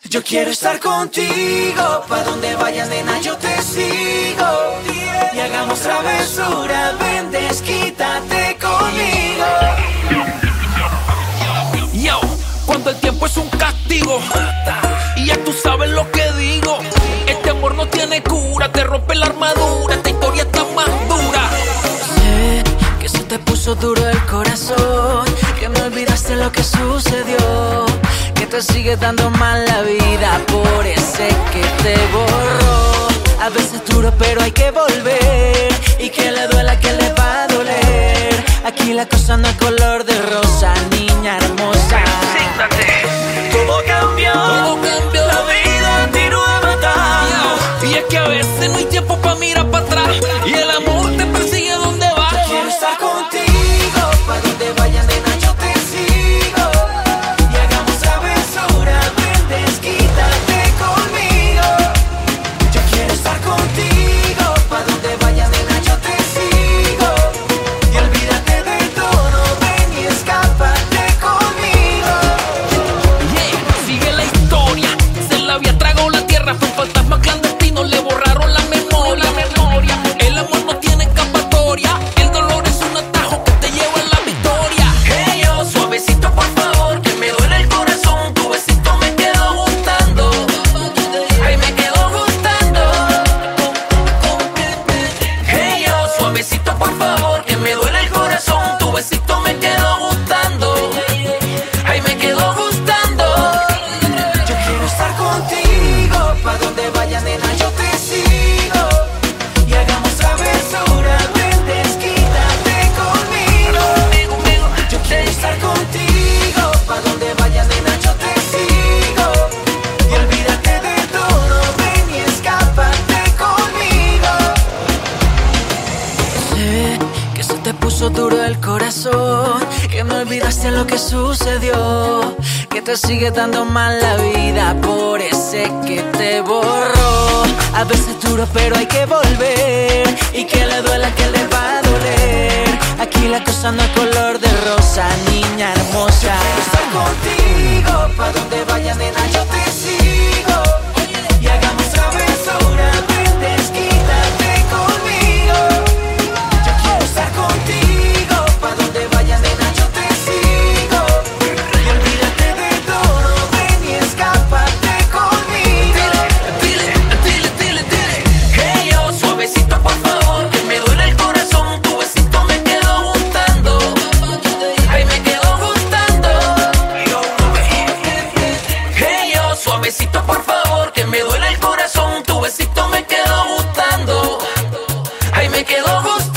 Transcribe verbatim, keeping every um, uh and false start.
Yo quiero estar contigo, pa' donde vayas, nena, yo te sigo. Y hagamos travesura, ven, desquítate conmigo. Yo, cuando el tiempo es un castigo y ya tú sabes lo que digo. Este amor no tiene cura, te rompe la armadura, esta historia está más dura. Sé que se te puso duro el corazón, que no olvidaste lo que sucedió, que te sigue dando mal la vida por ese que te borró. A veces duro pero hay que volver, y que le duela que le va a doler. Aquí la cosa no es color de rosa, niña hermosa. Todo cambió, todo cambió, la vida tiró a matar. Y es que a veces no hay tiempo pa' mirar para atrás, y el amor te persigue donde vas. Yo quiero estar contigo, pa' donde vayas, nena, yo te sigo. Y hagamos travesura, ven, desquítate conmigo. Yo quiero estar contigo, pa' donde vayas, nena, yo te sigo. Y olvídate de todo, ven y escápate conmigo. Yeah, sigue la historia, se la había tragado la tierra, fue un fantasma clandestino, le borraron la memoria. El amor no tiene escapatoria, el dolor es un atajo que te lleva a la victoria. Hey yo, suavecito por favor, que me duele el corazón, tu besito me quedó gustando. Ay, me quedó gustando. Hey yo, suavecito por favor, que me duele el corazón, tu besito me quedó gustando. Ay, me quedó gustando. Yo quiero estar contigo, pa' donde vayas, nena, yo te sigo. Y hagamos travesura, ven, desquítate conmigo. Yo quiero estar contigo, pa' donde vayas, nena, yo te sigo. Y olvídate de todo, ven y escápate conmigo. Sé que se te puso duro el corazón, que no olvidaste lo que sucedió, que te sigue dando mal la vida por ese que te borró. A veces duro pero hay que volver, y que le duela que le va a doler. Aquí la cosa no es color de rosa, niña hermosa. Yo quiero estar contigo, pa' donde vayas, nena, yo te sigo. Y hagamos travesura, ven, desquítate conmigo. Yo quiero estar contigo, pa' donde vayas, nena, yo te sigo. Y olvídate de todo, ven y escápate conmigo. Dile, dile, dile, dile. Hey yo, suavecito por favor, que me duele el corazón, tu besito me quedó gustando. Ay, me quedó gustando. Hey yo, suavecito por favor, que me duele el corazón, tu besito me quedó gustando. Ay, me quedó gustando.